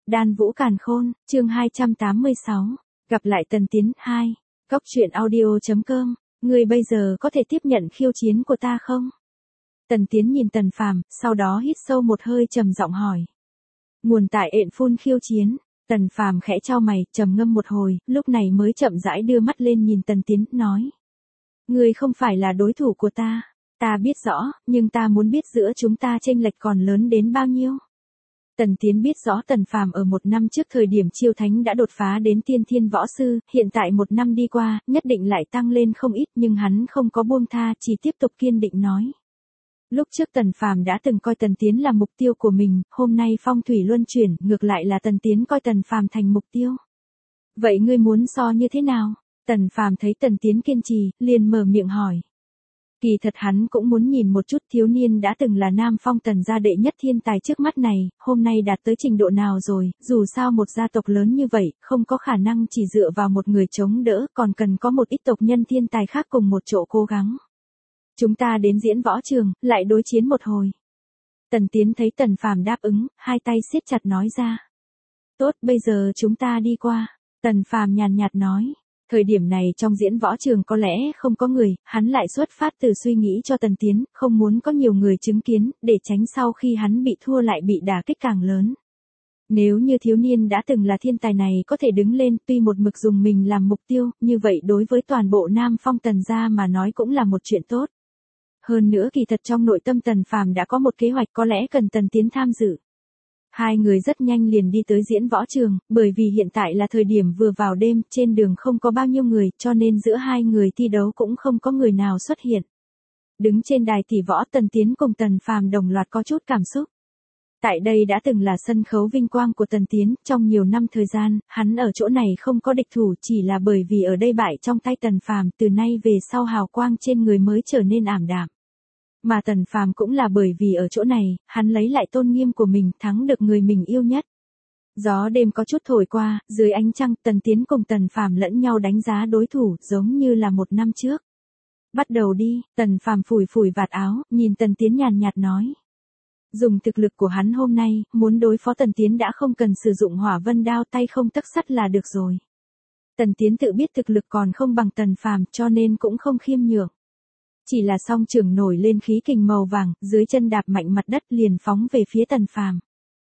Đan Vũ Càn Khôn, chương 286. Gặp lại Tần Tiến 2. Cốc truyện audio.com. Ngươi bây giờ có thể tiếp nhận khiêu chiến của ta không? Tần Tiến nhìn Tần Phàm, sau đó hít sâu một hơi trầm giọng hỏi. Nguồn tại ện phun khiêu chiến. Tần Phàm khẽ chau mày, trầm ngâm một hồi, lúc này mới chậm rãi đưa mắt lên nhìn Tần Tiến, nói. Ngươi không phải là đối thủ của ta. Ta biết rõ, nhưng ta muốn biết giữa chúng ta chênh lệch còn lớn đến bao nhiêu. Tần Tiến biết rõ Tần Phàm ở một năm trước thời điểm chiêu thánh đã đột phá đến tiên thiên võ sư, hiện tại một năm đi qua, nhất định lại tăng lên không ít, nhưng hắn không có buông tha, chỉ tiếp tục kiên định nói. Lúc trước Tần Phàm đã từng coi Tần Tiến là mục tiêu của mình, hôm nay phong thủy luân chuyển, ngược lại là Tần Tiến coi Tần Phàm thành mục tiêu. Vậy ngươi muốn so như thế nào? Tần Phàm thấy Tần Tiến kiên trì, liền mở miệng hỏi. Kỳ thật hắn cũng muốn nhìn một chút thiếu niên đã từng là Nam Phong Tần gia đệ nhất thiên tài trước mắt này, hôm nay đạt tới trình độ nào rồi, dù sao một gia tộc lớn như vậy, không có khả năng chỉ dựa vào một người chống đỡ, còn cần có một ít tộc nhân thiên tài khác cùng một chỗ cố gắng. Chúng ta đến diễn võ trường, lại đối chiến một hồi. Tần Tiến thấy Tần Phàm đáp ứng, hai tay siết chặt nói ra. Tốt, bây giờ chúng ta đi qua. Tần Phàm nhàn nhạt nói. Thời điểm này trong diễn võ trường có lẽ không có người, hắn lại xuất phát từ suy nghĩ cho Tần Tiến, không muốn có nhiều người chứng kiến, để tránh sau khi hắn bị thua lại bị đả kích càng lớn. Nếu như thiếu niên đã từng là thiên tài này có thể đứng lên, tuy một mực dùng mình làm mục tiêu, như vậy đối với toàn bộ Nam Phong Tần gia mà nói cũng là một chuyện tốt. Hơn nữa kỳ thật trong nội tâm Tần Phàm đã có một kế hoạch có lẽ cần Tần Tiến tham dự. Hai người rất nhanh liền đi tới diễn võ trường, bởi vì hiện tại là thời điểm vừa vào đêm, trên đường không có bao nhiêu người, cho nên giữa hai người thi đấu cũng không có người nào xuất hiện. Đứng trên đài tỷ võ Tần Tiến cùng Tần Phàm đồng loạt có chút cảm xúc. Tại đây đã từng là sân khấu vinh quang của Tần Tiến, trong nhiều năm thời gian, hắn ở chỗ này không có địch thủ chỉ là bởi vì ở đây bại trong tay Tần Phàm, từ nay về sau hào quang trên người mới trở nên ảm đạm. Mà Tần Phàm cũng là bởi vì ở chỗ này, hắn lấy lại tôn nghiêm của mình, thắng được người mình yêu nhất. Gió đêm có chút thổi qua, dưới ánh trăng, Tần Tiến cùng Tần Phàm lẫn nhau đánh giá đối thủ, giống như là một năm trước. Bắt đầu đi, Tần Phàm phủi phủi vạt áo, nhìn Tần Tiến nhàn nhạt nói. Dùng thực lực của hắn hôm nay, muốn đối phó Tần Tiến đã không cần sử dụng hỏa vân đao, tay không tấc sắt là được rồi. Tần Tiến tự biết thực lực còn không bằng Tần Phàm, cho nên cũng không khiêm nhường. Chỉ là song trường nổi lên khí kình màu vàng, dưới chân đạp mạnh mặt đất liền phóng về phía Tần Phàm.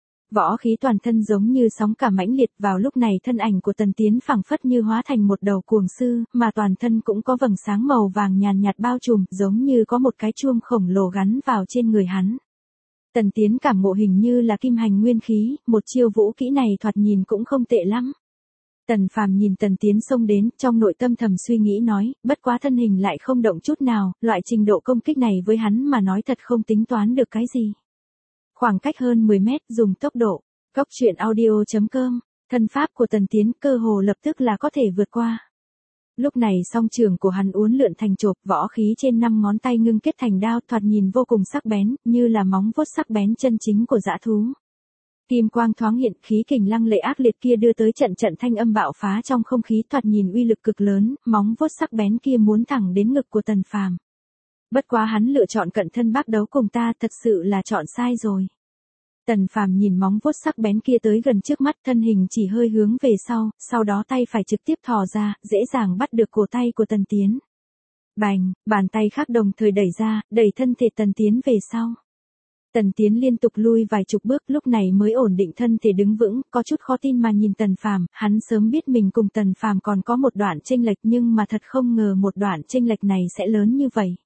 Võ khí toàn thân giống như sóng cả mãnh liệt, vào lúc này thân ảnh của Tần Tiến phảng phất như hóa thành một đầu cuồng sư, mà toàn thân cũng có vầng sáng màu vàng nhàn nhạt bao trùm, giống như có một cái chuông khổng lồ gắn vào trên người hắn. Tần Tiến cảm ngộ hình như là kim hành nguyên khí, một chiêu vũ kỹ này thoạt nhìn cũng không tệ lắm. Tần Phàm nhìn Tần Tiến xông đến, trong nội tâm thầm suy nghĩ nói, bất quá thân hình lại không động chút nào, loại trình độ công kích này với hắn mà nói thật không tính toán được cái gì. Khoảng cách hơn 10 mét, dùng tốc độ. Cốc truyện audio.com, thân pháp của Tần Tiến cơ hồ lập tức là có thể vượt qua. Lúc này song trường của hắn uốn lượn thành chộp, võ khí trên 5 ngón tay ngưng kết thành đao, thoạt nhìn vô cùng sắc bén, như là móng vuốt sắc bén chân chính của dã thú. Kim quang thoáng hiện, khí kình lăng lệ ác liệt kia đưa tới trận trận thanh âm bạo phá trong không khí, thoạt nhìn uy lực cực lớn, móng vuốt sắc bén kia muốn thẳng đến ngực của Tần Phàm. Bất quá hắn lựa chọn cận thân bác đấu cùng ta, thật sự là chọn sai rồi. Tần Phàm nhìn móng vuốt sắc bén kia tới gần trước mắt, thân hình chỉ hơi hướng về sau đó tay phải trực tiếp thò ra, dễ dàng bắt được cổ tay của Tần Tiến. Bành, bàn tay khác đồng thời đẩy ra, đẩy thân thể Tần Tiến về sau. Tần Tiến liên tục lui vài chục bước, lúc này mới ổn định thân thể đứng vững, có chút khó tin mà nhìn Tần Phàm, hắn sớm biết mình cùng Tần Phàm còn có một đoạn chênh lệch, nhưng mà thật không ngờ một đoạn chênh lệch này sẽ lớn như vậy.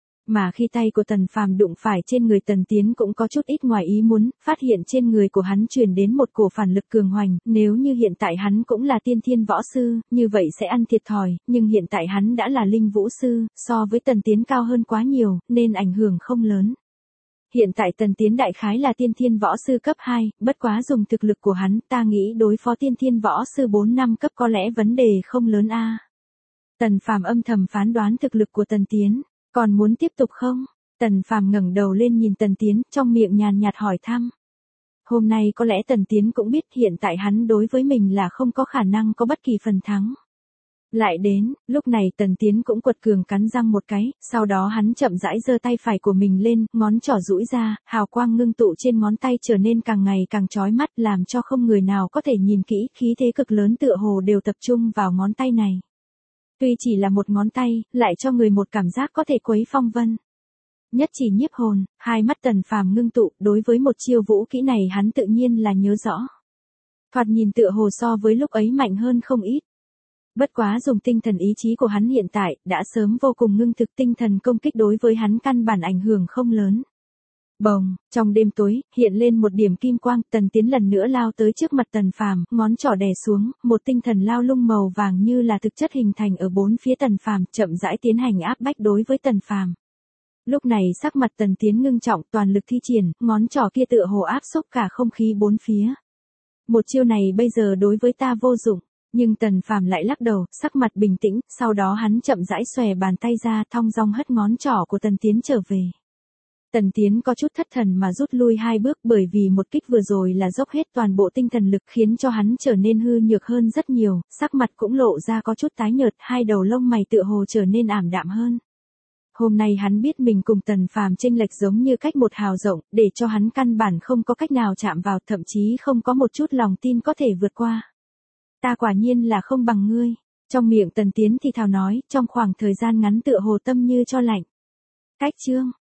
Mà khi tay của Tần Phàm đụng phải trên người Tần Tiến cũng có chút ít ngoài ý muốn, phát hiện trên người của hắn truyền đến một cổ phản lực cường hoành, nếu như hiện tại hắn cũng là tiên thiên võ sư, như vậy sẽ ăn thiệt thòi, nhưng hiện tại hắn đã là linh vũ sư, so với Tần Tiến cao hơn quá nhiều, nên ảnh hưởng không lớn. Hiện tại Tần Tiến đại khái là tiên thiên võ sư cấp 2, bất quá dùng thực lực của hắn, ta nghĩ đối phó tiên thiên võ sư 4 năm cấp có lẽ vấn đề không lớn a. Tần Phàm âm thầm phán đoán thực lực của Tần Tiến, còn muốn tiếp tục không? Tần Phàm ngẩng đầu lên nhìn Tần Tiến, trong miệng nhàn nhạt hỏi thăm. Hôm nay có lẽ Tần Tiến cũng biết hiện tại hắn đối với mình là không có khả năng có bất kỳ phần thắng. Lại đến, lúc này Tần Tiến cũng quật cường cắn răng một cái, sau đó hắn chậm rãi giơ tay phải của mình lên, ngón trỏ duỗi ra, hào quang ngưng tụ trên ngón tay trở nên càng ngày càng chói mắt làm cho không người nào có thể nhìn kỹ, khí thế cực lớn tựa hồ đều tập trung vào ngón tay này. Tuy chỉ là một ngón tay, lại cho người một cảm giác có thể quấy phong vân. Nhất chỉ nhiếp hồn, hai mắt Tần Phàm ngưng tụ, đối với một chiêu vũ kỹ này hắn tự nhiên là nhớ rõ. Thoạt nhìn tựa hồ so với lúc ấy mạnh hơn không ít. Bất quá dùng tinh thần ý chí của hắn hiện tại, đã sớm vô cùng ngưng thực, tinh thần công kích đối với hắn căn bản ảnh hưởng không lớn. Bồng, trong đêm tối, hiện lên một điểm kim quang, Tần Tiến lần nữa lao tới trước mặt Tần Phàm, ngón trỏ đè xuống, một tinh thần lao lung màu vàng như là thực chất hình thành ở bốn phía Tần Phàm, chậm rãi tiến hành áp bách đối với Tần Phàm. Lúc này sắc mặt Tần Tiến ngưng trọng, toàn lực thi triển, ngón trỏ kia tựa hồ áp xúc cả không khí bốn phía. Một chiêu này bây giờ đối với ta vô dụng. Nhưng Tần Phàm lại lắc đầu, sắc mặt bình tĩnh, sau đó hắn chậm rãi xòe bàn tay ra, thong dong hất ngón trỏ của Tần Tiến trở về. Tần Tiến có chút thất thần mà rút lui hai bước, bởi vì một kích vừa rồi là dốc hết toàn bộ tinh thần lực khiến cho hắn trở nên hư nhược hơn rất nhiều, sắc mặt cũng lộ ra có chút tái nhợt, hai đầu lông mày tựa hồ trở nên ảm đạm hơn. Hôm nay hắn biết mình cùng Tần Phàm chênh lệch giống như cách một hào rộng, để cho hắn căn bản không có cách nào chạm vào, thậm chí không có một chút lòng tin có thể vượt qua. Ta quả nhiên là không bằng ngươi. Trong miệng Tần Tiến thì thào nói, trong khoảng thời gian ngắn tựa hồ tâm như cho lạnh. Cách chương